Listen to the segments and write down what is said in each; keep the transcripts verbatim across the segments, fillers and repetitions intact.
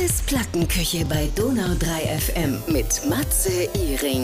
Matzes Plattenküche bei Donau drei F M mit Matze Iring.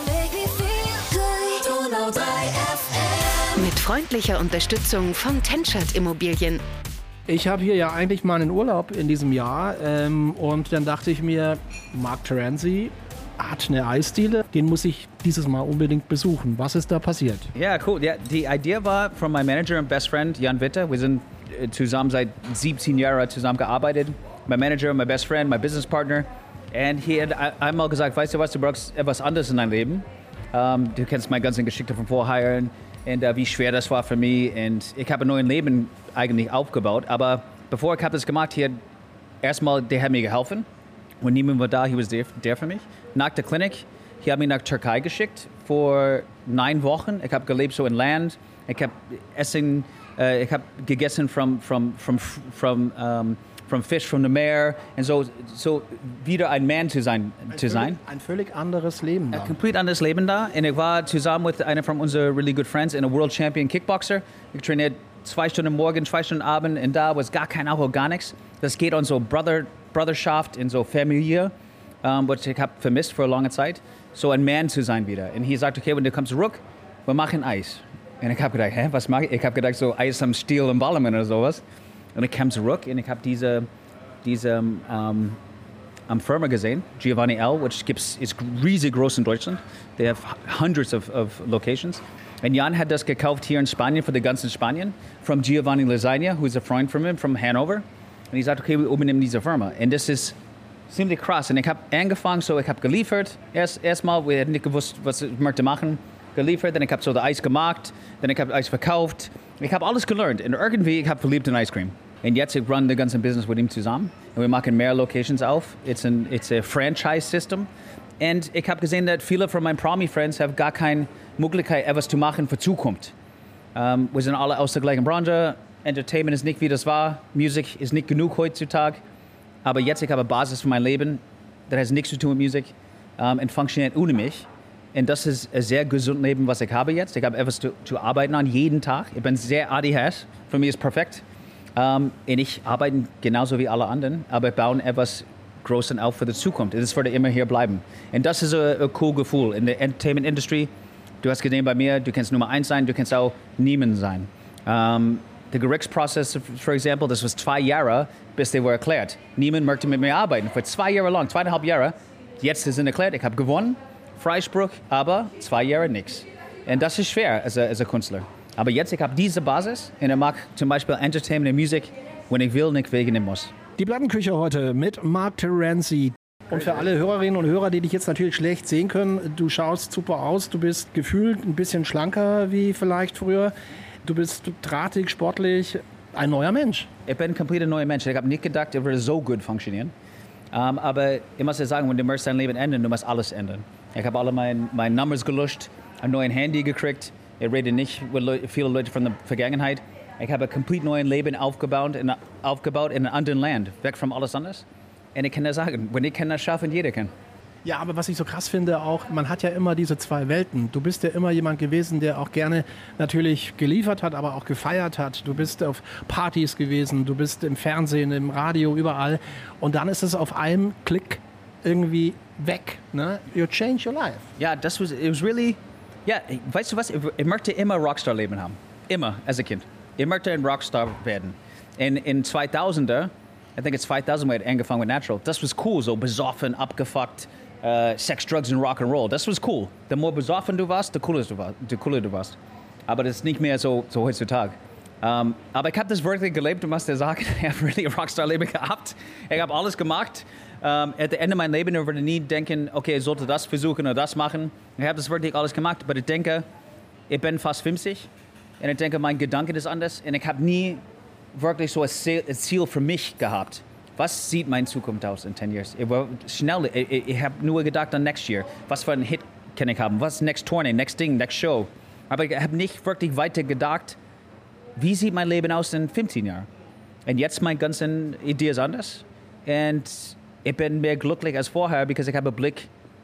Donau drei F M. Mit freundlicher Unterstützung von Tenschert Immobilien. Ich habe hier ja eigentlich mal einen Urlaub in diesem Jahr ähm, und dann dachte ich mir, Mark Terenzi hat eine Eisdiele, den muss ich dieses Mal unbedingt besuchen. Was ist da passiert? Ja, cool. Ja, die Idee war von meinem Manager und Best Friend Jan Witte. Wir sind zusammen seit siebzehn Jahren zusammengearbeitet. Mein Manager, mein Best Friend, mein Business Partner. Und er hat einmal gesagt, weißt du was, du brauchst etwas anderes in deinem Leben. Um, du kennst meine ganzen Geschichte von vorher und uh, wie schwer das war für mich. Und ich habe ein neues Leben eigentlich aufgebaut. Aber bevor ich habe das gemacht hier, erstmal, der hat mir geholfen. Und niemand war da, hier war der, der für mich. Nach der Klinik, ich habe mich nach Türkei geschickt für neun Wochen. Ich habe gelebt so in Land. Ich habe Essen, uh, ich habe gegessen from from from from um, from fish from the Meer und so so wieder ein Mann zu sein ein zu völlig, sein. Ein völlig anderes Leben da. Ein komplett anderes Leben da. Und ich war zusammen mit einer von unseren really good friends, einer World Champion Kickboxer. Ich trainiert zwei Stunden morgen, zwei Stunden Abend und da war gar kein Alkohol, gar nichts. Das geht um so Brother, Brotherschaft und so Familie, um, was ich habe vermisst für eine lange Zeit. So ein Mann zu sein wieder. Und er sagt, okay, wenn du kommst zurück, wir machen Eis. Und ich habe gedacht, hä, was mache ich? Ich habe gedacht, so Eis am Stiel im Ballermann oder sowas. Und ich kam zurück und ich habe diese, diese um, um, Firma gesehen, Giovanni L., which gibt's, ist riesig groß in Deutschland. They have hundreds of, of locations. Und Jan hat das gekauft hier in Spanien, für die ganzen Spanien, von Giovanni Lasagna, who is a friend from him, from Hanover. Und ich sagte, okay, wir übernehmen diese Firma. Und das ist ziemlich krass. Und ich habe angefangen, so ich habe geliefert. Erst erstmal, wir hatten nicht gewusst, was ich möchte machen. Geliefert, dann ich habe so das Eis gemacht, dann ich habe Eis verkauft. Ich habe alles gelernt. Und irgendwie, ich habe verliebt in Ice Cream. Und jetzt, ich run das ganze Business mit ihm zusammen. Und wir machen mehr Locations auf. It's an it's a franchise system. Und ich habe gesehen, dass viele von meinen Promi-Friends haben gar keine Möglichkeit, etwas zu machen für Zukunft. Um, wir sind alle aus der gleichen Branche. Entertainment ist nicht, wie das war. Musik ist nicht genug heutzutage. Aber jetzt, ich habe eine Basis für mein Leben. Das hat nichts zu tun mit Musik. Um, und funktioniert ohne mich. Und das ist ein sehr gesundes Leben, was ich habe jetzt. Ich habe etwas zu, zu arbeiten an jeden Tag. Ich bin sehr A D H S. Für mich ist es perfekt. Um, und ich arbeite genauso wie alle anderen, aber wir bauen etwas Großes auf für die Zukunft. Das wird immer hier bleiben. Und das ist ein, ein cool Gefühl. In der Entertainment-Industrie, du hast gesehen bei mir, du kannst Nummer eins sein, du kannst auch niemand sein. Um, der Gerichtsprozess, für Beispiel, das war zwei Jahre, bis der war erklärt. Niemand möchte mit mir arbeiten. Für zwei Jahre lang, zweieinhalb Jahre. Jetzt ist es erklärt, ich habe gewonnen. Freispruch, aber zwei Jahre nichts. Und das ist schwer als ein Künstler. Aber jetzt, ich habe diese Basis und ich mag zum Beispiel Entertainment und Musik, wenn ich will, nicht wegen muss. Die Plattenküche heute mit Mark Terenzi. Und für alle Hörerinnen und Hörer, die dich jetzt natürlich schlecht sehen können, du schaust super aus, du bist gefühlt ein bisschen schlanker wie vielleicht früher. Du bist drahtig, sportlich, ein neuer Mensch. Ich bin ein kompletter neuer Mensch. Ich habe nicht gedacht, er würde so gut funktionieren. Um, aber ich muss dir sagen, wenn du möchtest dein Leben ändern, du musst alles ändern. Ich habe alle meine mein Nummers gelöscht, ein neues Handy gekriegt. Ich rede nicht mit Leute, viele Leute von der Vergangenheit. Ich habe ein komplett neues Leben aufgebaut in, aufgebaut in einem anderen Land, weg von alles anderes. Und ich kann das sagen, wenn ich kann das schaffen, jeder kann. Ja, aber was ich so krass finde auch, man hat ja immer diese zwei Welten. Du bist ja immer jemand gewesen, der auch gerne natürlich geliefert hat, aber auch gefeiert hat. Du bist auf Partys gewesen, du bist im Fernsehen, im Radio, überall. Und dann ist es auf einem Klick irgendwie weg. Ne? You change your life. Ja, das was, it was really, ja, weißt du was, ich, ich möchte immer Rockstar-Leben haben. Immer, als ein Kind. Ich möchte ein Rockstar werden. In, in zweitausender, I think it's zweitausend, wir haben angefangen mit Natural. Das war cool, so besoffen, abgefuckt, uh, Sex, Drugs und Rock'n'Roll. Das war cool. Je mehr besoffen du warst, je cooler du warst. Je cooler du warst. Aber das ist nicht mehr so, so heutzutage. Um, aber ich habe das wirklich gelebt, du musst dir sagen, ich habe really ein Rockstar-Leben gehabt. Ich habe alles gemacht. Um, at the Ende meines Lebens ich würde nie denken, okay, ich sollte das versuchen oder das machen. Ich habe das wirklich alles gemacht, aber ich denke, ich bin fast fünfzig und ich denke, mein Gedanke ist anders und ich habe nie wirklich so ein Ziel für mich gehabt. Was sieht meine Zukunft aus in zehn Jahren? Ich war schnell, ich, ich habe nur gedacht an next year. Was für ein Hit kann ich haben? Was next Tournee, next Ding, next Show? Aber ich habe nicht wirklich weiter gedacht, wie sieht mein Leben aus in fünfzehn Jahren? Und jetzt meine ganze Idee ist anders. Und ich bin mehr glücklich als vorher, weil ich habe einen Blick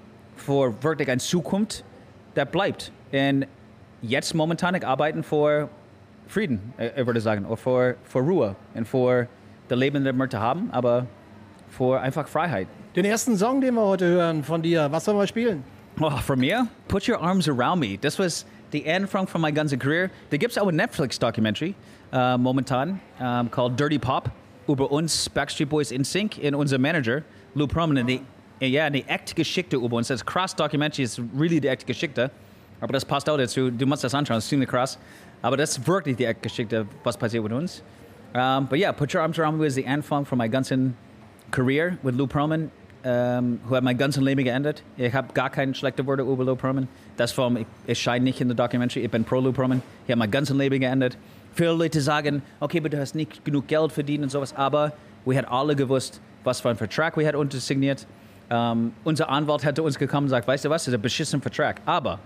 für wirklich eine Zukunft, der bleibt. Und jetzt momentan ich arbeite für Frieden, ich würde sagen, oder für, für Ruhe und für das Leben, das wir haben, aber vor einfach Freiheit. Den ersten Song, den wir heute hören von dir, was sollen wir spielen? Oh, from mir? Put Your Arms Around Me. Das was the Anfang von meiner ganzen Career. Da gibt es auch eine Netflix-Documentary uh, momentan um, called Dirty Pop über uns Backstreet Boys in Sync und unser Manager Lou Pearlman. Die, ja, eine echte Geschichte über uns. Das krass Documentary ist really die echte Geschichte. Aber das passt auch dazu. Du musst das anschauen, das ist ziemlich krass. Aber das ist wirklich die echte Geschichte, was passiert mit uns. Um, but yeah, Put Your Arms Around Me was the Anfang von meiner ganzen Career mit Lou Pearlman. Um, who hat mein ganzes Leben geändert. Ich habe gar keine schlechten Worte über Lou Pearlman. Das war, es scheint nicht in der Documentary. Ich bin pro Lou Pearlman. Ich habe mein ganzes Leben geändert. Viele Leute sagen, okay, aber du hast nicht genug Geld verdient und sowas. Aber wir haben alle gewusst, was für ein Vertrag wir hatten untersigniert. Um, unser Anwalt hat uns gekommen und gesagt, weißt du was, das ist ein beschissener Vertrag. Aber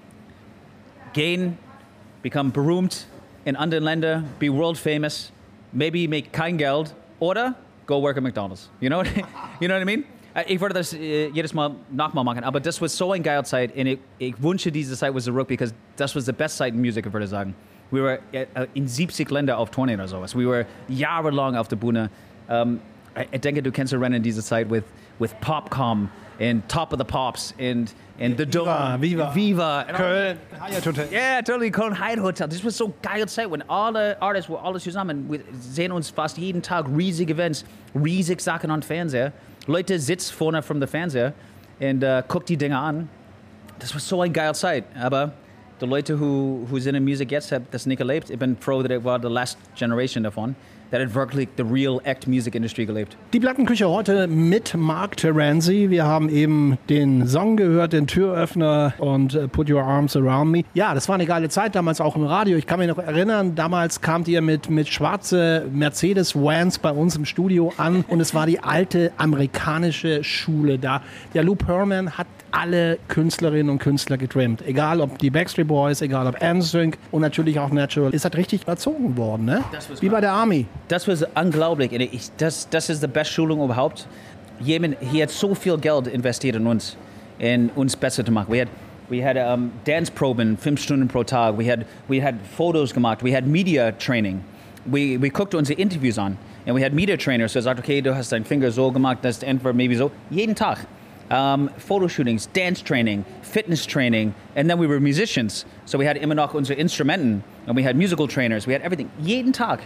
gehen, become berühmt in anderen Ländern, be world famous, maybe make kein Geld oder go work at McDonald's. You know, you know what I mean? Ich würde das äh, jedes Mal nochmal machen, aber das war so eine geile Zeit und ich, ich wünsche, diese Zeit war zurück, because das war die beste Zeit in Musik, ich würde sagen. Wir waren äh, in siebzig Ländern auf Tournee oder sowas. Wir waren jahrelang auf der Bühne. Um, ich, ich denke, du kennst erinnern diese Zeit with, with Popcom and Top of the Pops and, and The Dome. Viva, Viva. Viva. Köln, Hyatt Hotel. Yeah, totally, Köln Hyatt Hotel. Das war so eine geile Zeit, wenn alle Artists waren alle zusammen. Wir sehen uns fast jeden Tag, riesige Events, riesige Sachen am Fernseher. Leute sitzen vorne vom Fernseher und uh, gucken die Dinge an. Das war so eine geile Zeit. Aber die Leute, die sind in Musik jetzt, haben das nicht erlebt. Ich bin froh, dass ich war die last generation davon. Der hat wirklich die real, echt Musikindustrie gelebt. Die Plattenküche heute mit Mark Terenzi. Wir haben eben den Song gehört, den Türöffner und uh, Put Your Arms Around Me. Ja, das war eine geile Zeit, damals auch im Radio. Ich kann mich noch erinnern, damals kamt ihr mit, mit schwarze Mercedes-Vans bei uns im Studio an und es war die alte amerikanische Schule da. Der Lou Pearlman hat alle Künstlerinnen und Künstler getrimmt. Egal ob die Backstreet Boys, egal ob N Sync und natürlich auch Natural. Ist halt richtig erzogen worden, ne? Wie bei der Army. Das war unglaublich. Ich, das, das ist die beste Schulung überhaupt. Jemand hier hat so viel Geld investiert in uns, in uns besser zu machen. Wir hatten we had, um, Dance-Proben, fünf Stunden pro Tag. Wir hatten we had Fotos gemacht. Wir hatten Media-Training. Wir, wir guckten unsere Interviews an. Und wir hatten Media-Trainers, der sagt, okay, du hast deinen Finger so gemacht, das ist entweder maybe so. Jeden Tag. Um, Photoshootings, Dance Training, Fitness Training, and then we were musicians. So we had immer noch unsere Instrumenten, and we had musical trainers, we had everything. Jeden Tag,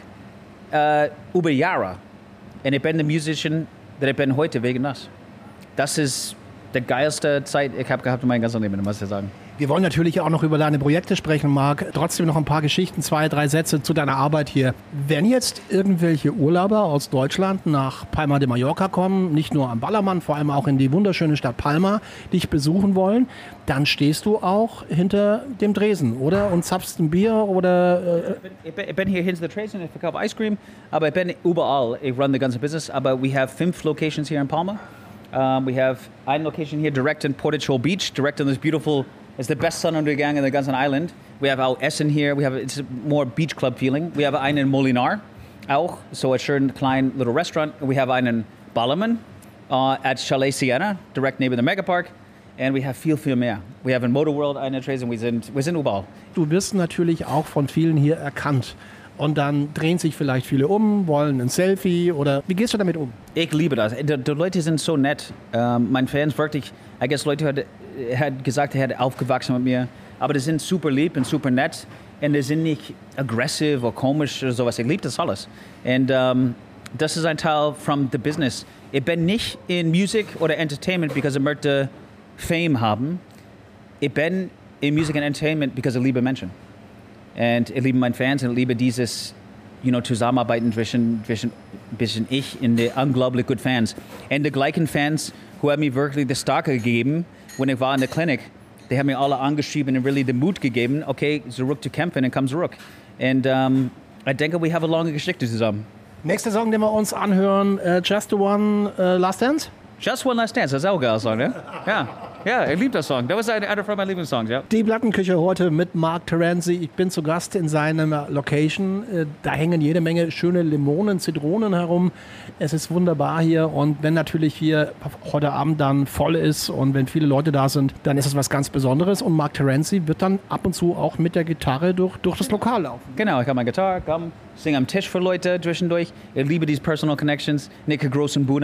uh, über Jahre. Und ich bin der Musician, der ich bin heute wegen das. Das ist die geilste Zeit, ich habe gehabt in meinem ganzen Leben, muss ich sagen. Wir wollen natürlich auch noch über deine Projekte sprechen, Marc. Trotzdem noch ein paar Geschichten, zwei, drei Sätze zu deiner Arbeit hier. Wenn jetzt irgendwelche Urlauber aus Deutschland nach Palma de Mallorca kommen, nicht nur am Ballermann, vor allem auch in die wunderschöne Stadt Palma, dich besuchen wollen, dann stehst du auch hinter dem Tresen, oder? Und zapfst ein Bier oder... Äh ich, bin, ich bin hier hinter dem Tresen, ich verkaufe Ice Cream, aber ich bin überall, ich run the ganze Business, aber we have fünf Locations here in Palma. Um, we have one location here direct in Portage Beach, direct on this beautiful... It's the best Sonnenuntergang in the ganzen island. We have our Essen here. We have it's a more beach club feeling. We have einen in Molinar, auch so a schön klein little restaurant. We have einen Ballermann uh, at Chalet Sienna, direct neighbor the Megapark. And we have viel, viel mehr. We have in Motor World eine Trace, und wir sind, wir sind überall. Du wirst natürlich auch von vielen hier erkannt. Und dann drehen sich vielleicht viele um, wollen ein Selfie oder wie gehst du damit um? Ich liebe das. Die, die Leute sind so nett. Ähm, mein Fans wirklich, I guess Leute hat, hat gesagt, er hat aufgewachsen mit mir. Aber die sind super lieb und super nett. Und die sind nicht aggressiv oder komisch oder sowas. Ich liebe das alles. Und ähm, das ist ein Teil from the business. Ich bin nicht in Music oder Entertainment, because ich möchte Fame haben. Ich bin in Music und Entertainment, because ich liebe Menschen. Und ich liebe meine Fans und ich liebe dieses, you know, Zusammenarbeiten zwischen, zwischen, zwischen ich und die unglaublich guten Fans. Und die gleichen Fans, die haben mir wirklich das Starke gegeben, wenn ich war in der Klinik. Die haben mir alle angeschrieben und really den Mut gegeben, okay, zurück zu kämpfen und komm zurück. Und um, ich denke, wir haben eine lange Geschichte zusammen. Nächster Song, den wir uns anhören, uh, Just the One uh, Last Dance? Just One Last Dance, das ist auch ein geiler Song, ne? Ja, ja, ich liebe das Song. Das ist einer von meinen Lieblingssongs, ja. Die Plattenküche heute mit Mark Terenzi. Ich bin zu Gast in seiner Location. Da hängen jede Menge schöne Limonen, Zitronen herum. Es ist wunderbar hier. Und wenn natürlich hier heute Abend dann voll ist und wenn viele Leute da sind, dann ist es was ganz Besonderes. Und Mark Terenzi wird dann ab und zu auch mit der Gitarre durch, durch das Lokal laufen. Genau, ich habe meine Gitarre, komm, singe am Tisch für Leute zwischendurch. Ich liebe diese Personal Connections, nicht großen Bühne.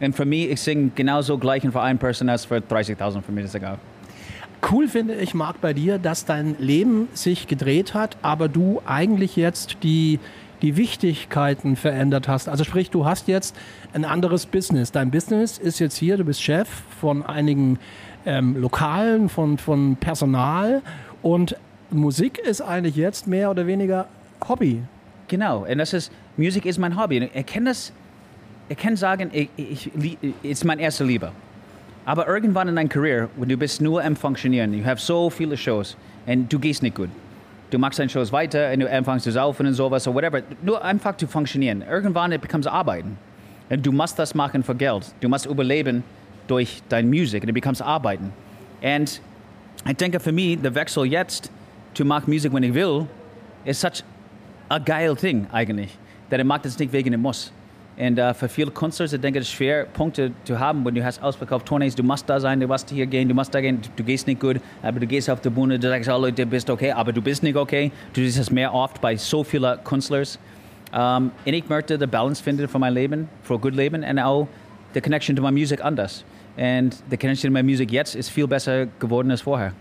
Und für mich, ich singe genauso gleich für eine Person als für dreißigtausend, für mich ist es egal. Cool finde ich, Marc, bei dir, dass dein Leben sich gedreht hat, aber du eigentlich jetzt die, die Wichtigkeiten verändert hast. Also sprich, du hast jetzt ein anderes Business. Dein Business ist jetzt hier, du bist Chef von einigen ähm, Lokalen, von, von Personal und Musik ist eigentlich jetzt mehr oder weniger Hobby. Genau, und das ist, Musik ist mein Hobby. Ich kann das, ich kann sagen, ich, ich, es ist meine erste Liebe. Aber irgendwann in deiner Karriere, wenn du bist nur am Funktionieren, du hast so viele Shows und du gehst nicht gut. Du machst deine Shows weiter und du anfängst zu saufen und sowas oder whatever. Nur einfach zu funktionieren. Irgendwann bekommst du Arbeiten. Und du musst das machen für Geld. Du musst überleben durch deine Musik und du bekommst Arbeiten. Und ich denke für mich, der Wechsel jetzt zu machen Musik, wenn ich will, ist such a geil Ding eigentlich. Dass ich mag das nicht wegen dem Muss. Und uh, für viele Künstler, ich denke, es ist schwer, Punkte zu haben, wenn du hast ausverkauft Tournees, du musst da sein, du musst hier gehen, du musst da gehen, du, du gehst nicht gut, aber du gehst auf die Bühne, du sagst, oh Leute, du bist okay, aber du bist nicht okay. Du siehst das mehr oft bei so vielen Künstlern. Um, und ich möchte die Balance finden für mein Leben, für ein gutes Leben und auch die Connection zu meiner Musik anders. Und die Connection zu meiner Musik jetzt ist viel besser geworden als vorher.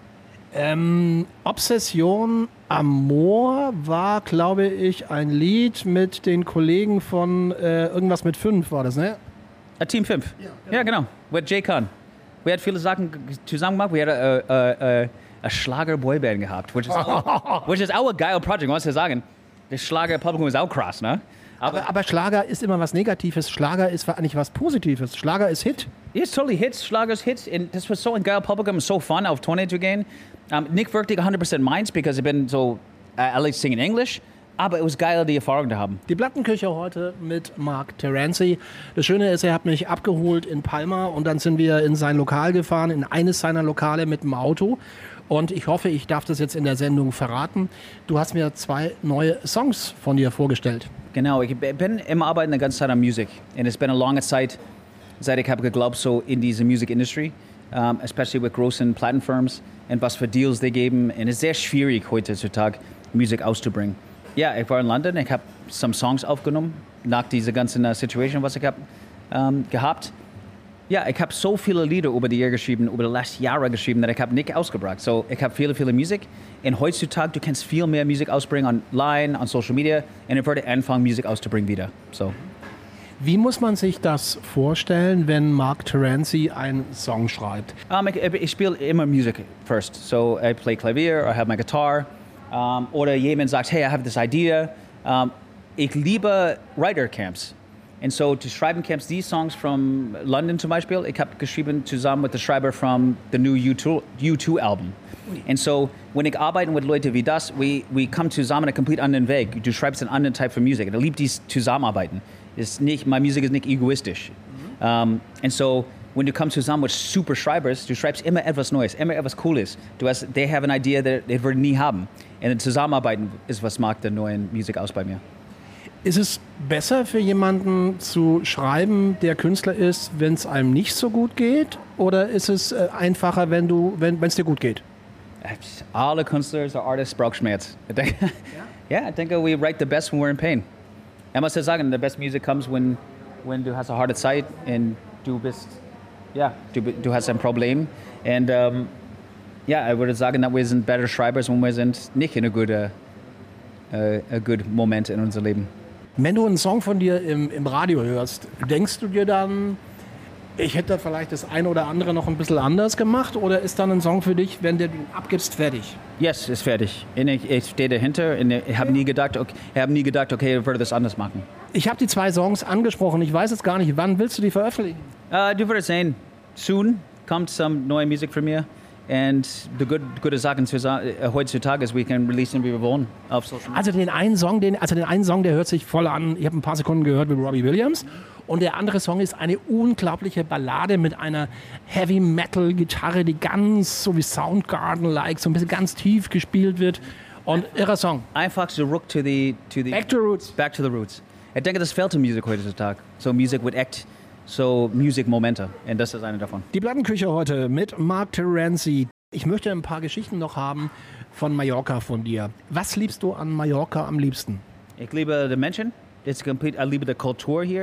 Ähm, Obsession Amor war, glaube ich, ein Lied mit den Kollegen von äh, irgendwas mit fünf war das, ne? A Team fünf. Ja, genau. Ja, genau. Mit Jay Khan. Wir hatten viele Sachen zusammen gemacht. Wir hatten eine uh, uh, Schlager-Boyband gehabt, which is, auch, which is auch ein geiles Projekt, muss ich sagen. Das Schlager-Publikum ist auch krass, ne? Aber, aber, aber Schlager ist immer was Negatives. Schlager ist eigentlich was Positives. Schlager ist Hit. Ja, it's totally Hits. Schlager ist Hits. Und das war so ein geiles Publikum, so fun, auf Tournee zu gehen. Um, nicht wirklich hundert Prozent meins, because ich bin so, uh, I like singing English. Aber es war geil, die Erfahrung zu haben. Die Plattenküche heute mit Marc Terenzi. Das Schöne ist, er hat mich abgeholt in Palma und dann sind wir in sein Lokal gefahren, in eines seiner Lokale mit dem Auto. Und ich hoffe, ich darf das jetzt in der Sendung verraten. Du hast mir zwei neue Songs von dir vorgestellt. Genau, ich bin immer arbeiten die ganze Zeit an Musik. Und es ist eine lange Zeit, seit ich habe geglaubt, so in diese Musikindustrie, um, especially mit großen Plattenfirmen und was für Deals die geben. Und es ist sehr schwierig heutzutage, Musik auszubringen. Ja, ich war in London, ich habe some Songs aufgenommen, nach dieser ganzen uh, Situation, was ich habe um, gehabt. Ja, ich habe so viele Lieder über die Jahre geschrieben, über die letzten Jahre geschrieben, dass ich habe nicht ausgebracht. So, ich habe viele, viele Musik. Und heutzutage, du kannst viel mehr Musik ausbringen online, on Social Media. Und ich würde anfangen, Musik auszubringen wieder. So. Wie muss man sich das vorstellen, wenn Marc Terenzi einen Song schreibt? Um, ich ich spiele immer Musik first. So, I play Klavier, I have my guitar. Um, oder jemand sagt, hey, I have this idea. Um, ich liebe Writer Camps. Und so zu schreiben Camps, die Songs from London zum Beispiel, ich habe geschrieben zusammen mit dem Schreiber from the new U two Album. Und so, wenn ich arbeite mit Leuten wie das, wir, wir kommen zusammen einen komplett anderen Weg. Du schreibst einen anderen Typ von Musik. Ich liebe dieses Zusammenarbeiten. Ist nicht, meine Musik ist nicht egoistisch. Mhm. Um, und so, wenn du kommst zusammen mit super Schreibers, du schreibst immer etwas Neues, immer etwas Cooles. Du hast, they have an idea that they würden nie haben. Und Zusammenarbeiten ist, was macht die neue Musik aus bei mir. Ist es besser für jemanden zu schreiben, der Künstler ist, wenn es einem nicht so gut geht? Oder ist es äh, einfacher, wenn du, wenn es dir gut geht? Alle Künstler, so Artists, brauchen Schmerz. Ich denke, ja? Yeah, I think we write the best when we're in pain. Ich muss ja sagen, the best music comes when, when du hast eine harte Zeit und du bist, ja, du, du hast ein Problem. Und um, ja, ich würde sagen, dass wir sind better Schreibers, wenn wir sind nicht in einem guten uh, guten Moment in unserem Leben. Wenn du einen Song von dir im, im Radio hörst, denkst du dir dann, ich hätte vielleicht das eine oder andere noch ein bisschen anders gemacht? Oder ist dann ein Song für dich, wenn du ihn abgibst, fertig? Yes, ist fertig. Ich, ich stehe dahinter und ich habe nie gedacht, okay, ich habe nie gedacht, okay, ich würde das anders machen. Ich habe die zwei Songs angesprochen. Ich weiß jetzt gar nicht, wann willst du die veröffentlichen? Uh, du würdest sehen, soon kommt some neue Musik von mir. Und die gute, gute Sachen heutzutage ist, wir können releasen, wie wir wollen auf Social Media. Also den einen Song, den, also den einen Song, der hört sich voll an. Ich habe ein paar Sekunden gehört mit Robbie Williams. Und der andere Song ist eine unglaubliche Ballade mit einer Heavy-Metal-Gitarre, die ganz so wie Soundgarden-like, so ein bisschen ganz tief gespielt wird. Und irrer Song. Einfach zurück to the, to the... Back to Roots. Back to the Roots. Ich denke, das fehlt in Musik heutzutage. So Musik mit echt... So Musikmomente, und das ist eine davon. Die Plattenküche heute mit Marc Terenzi. Ich möchte ein paar Geschichten noch haben von Mallorca von dir. Was liebst du an Mallorca am liebsten? Ich liebe die Menschen. It's complete. Ich liebe die Kultur hier.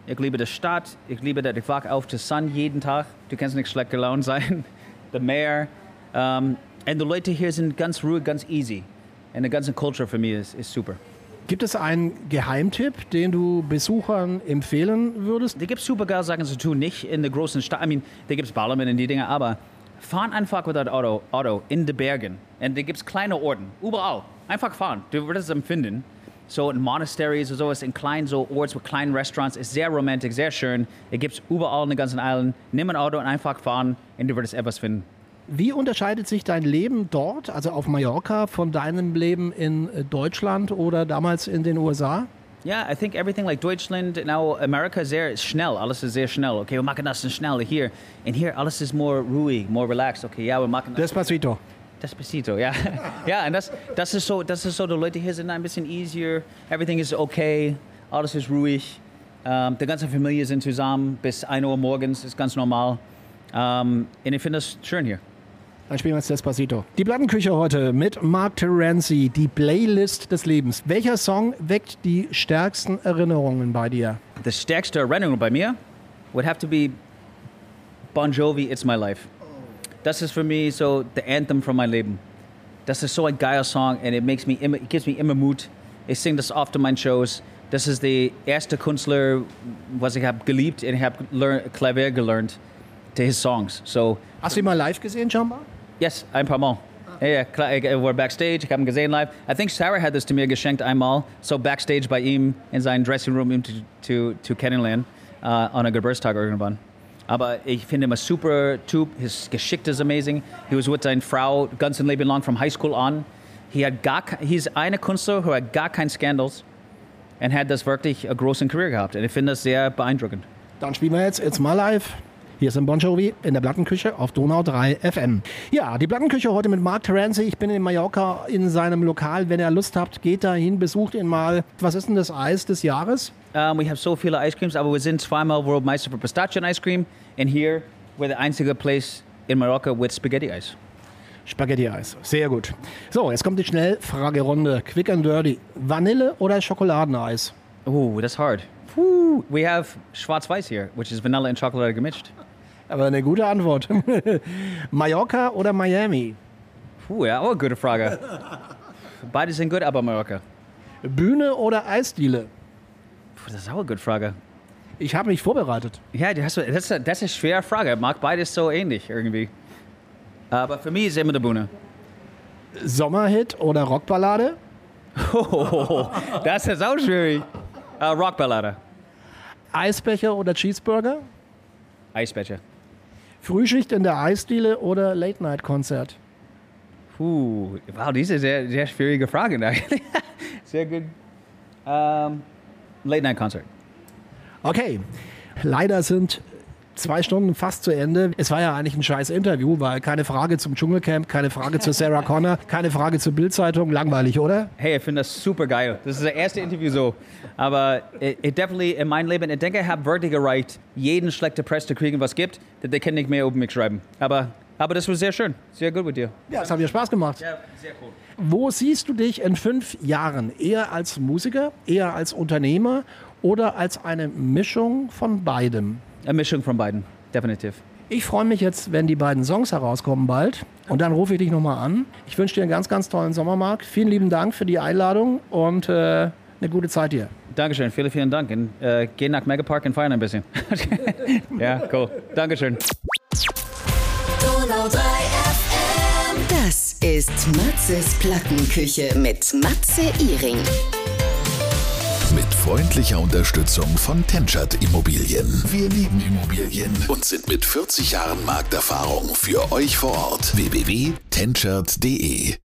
ich liebe die Stadt, ich liebe, dass ich wach auf die Sonne jeden Tag. Du kannst nicht schlecht gelaunt sein. Das Meer. Um, und die Leute hier sind ganz ruhig, ganz easy. Und die ganze Culture für mich ist, ist super. Gibt es einen Geheimtipp, den du Besuchern empfehlen würdest? Da gibt es super geile Sachen zu tun, nicht in der großen Stadt. I mean, da gibt es Ballermann und die Dinge, aber fahren einfach mit dem Auto, Auto in den Bergen. Und da gibt es kleine Orten, überall. Einfach fahren, du wirst es empfinden. So in Monasteries oder sowas, in kleinen so Orts mit kleinen Restaurants, ist sehr romantisch, sehr schön. Es gibt es überall in der ganzen Island. Nimm ein Auto und einfach fahren und du wirst etwas finden. Wie unterscheidet sich dein Leben dort, also auf Mallorca, von deinem Leben in Deutschland oder damals in den U S A? Ja, yeah, I think everything like Deutschland, now America ist sehr schnell, alles ist sehr schnell. Okay, wir machen das schnell hier. Und hier alles ist more ruhig, more relaxed. Okay, ja, wir machen das. Despacito. Despacito, ja. Ja, und das, das ist so, das ist so, die Leute hier sind ein bisschen easier. Everything is okay, alles ist ruhig. Um, die ganze Familie sind zusammen bis ein Uhr morgens, ist ganz normal. Um, und ich finde das schön hier. Dann spielen wir jetzt Despacito. Die Plattenküche heute mit Mark Terenzi, die Playlist des Lebens. Welcher Song weckt die stärksten Erinnerungen bei dir? Die stärkste Erinnerung bei mir would have to be Bon Jovi, It's My Life. Das ist für mich so the anthem von meinem Leben. Das ist so ein geiler Song und it makes me immer, it gives me immer Mut. Ich singe das oft in meinen Shows. Das ist der erste Künstler, was ich habe geliebt und ich habe Klavier gelernt, to his songs. So, hast du ihn mal live gesehen, Jamba? Yes, ein paar Mal. Ja, ja, klar, ich war backstage, ich habe ihn gesehen live. I think Sarah hat das zu mir geschenkt einmal, so backstage bei ihm in seinem Dressing Room, ihm zu, zu, zu kennenlernen, uh, an einem Geburtstag irgendwann. Aber ich finde ihn ein super Typ, his Geschichte ist amazing. He was with seiner Frau ganz sein Leben lang, from High School on. He hat gar, he's eine Künstler, der hat gar keinen Skandals und hat das wirklich eine große Karriere gehabt. Und ich finde das sehr beeindruckend. Dann spielen wir jetzt It's My Life. Hier ist ein Bon Jovi in der Plattenküche auf Donau drei F M. Ja, die Plattenküche heute mit Mark Terenzi. Ich bin in Mallorca in seinem Lokal. Wenn ihr Lust habt, geht da hin, besucht ihn mal. Was ist denn das Eis des Jahres? Um, we have so viele Ice Creams, aber wir sind zweimal Worldmeister für Pistachio Ice Cream. And here, we're the einzige place in Mallorca with Spaghetti Ice. Spaghetti-Eis, sehr gut. So, jetzt kommt die Schnellfragerunde. Quick and dirty. Vanille oder Schokoladeneis? Oh, that's hard. Whew. We have Schwarz-Weiß here, which is vanilla and chocolate gemischt. Aber eine gute Antwort. Mallorca oder Miami? Puh, ja, auch eine gute Frage. Beide sind gut, aber Mallorca. Bühne oder Eisdiele? Puh, das ist auch eine gute Frage. Ich habe mich vorbereitet. Ja, das ist, das ist eine schwere Frage. Ich mag beides so ähnlich irgendwie. Aber für mich ist immer die Bühne. Sommerhit oder Rockballade? Oh, das ist auch schwierig. Uh, Rockballade. Eisbecher oder Cheeseburger? Eisbecher. Frühschicht in der Eisdiele oder Late-Night-Konzert? Puh, wow, diese sehr, sehr schwierige Frage eigentlich. Sehr gut. Um, Late-Night-Konzert. Okay, leider sind zwei Stunden fast zu Ende. Es war ja eigentlich ein scheiß Interview, weil keine Frage zum Dschungelcamp, keine Frage zu Sarah Connor, keine Frage zur Bild-Zeitung. Langweilig, oder? Hey, ich finde das super geil. Das ist das erste Interview so. Aber ich, ich definitely in meinem Leben, ich denke, ich habe wirklich erreicht, jeden schlechte Press zu kriegen, was es gibt. Die können nicht mehr über mich schreiben. Aber, aber das war sehr schön. Sehr gut mit dir. Ja, es hat mir Spaß gemacht. Ja, sehr cool. Wo siehst du dich in fünf Jahren? Eher als Musiker, eher als Unternehmer oder als eine Mischung von beidem? Eine Mischung von beiden, definitiv. Ich freue mich jetzt, wenn die beiden Songs herauskommen bald. Und dann rufe ich dich nochmal an. Ich wünsche dir einen ganz, ganz tollen Sommer, Mark. Vielen lieben Dank für die Einladung und äh, eine gute Zeit dir. Dankeschön, vielen, vielen Dank. Und, äh, geh nach Megapark und feiern ein bisschen. Ja, cool. Dankeschön. Donau drei F M. Das ist Matzes Plattenküche mit Matze Iring. Mit freundlicher Unterstützung von Tenchert Immobilien. Wir lieben Immobilien und sind mit vierzig Jahren Markterfahrung für euch vor Ort. w w w punkt tenchert punkt d e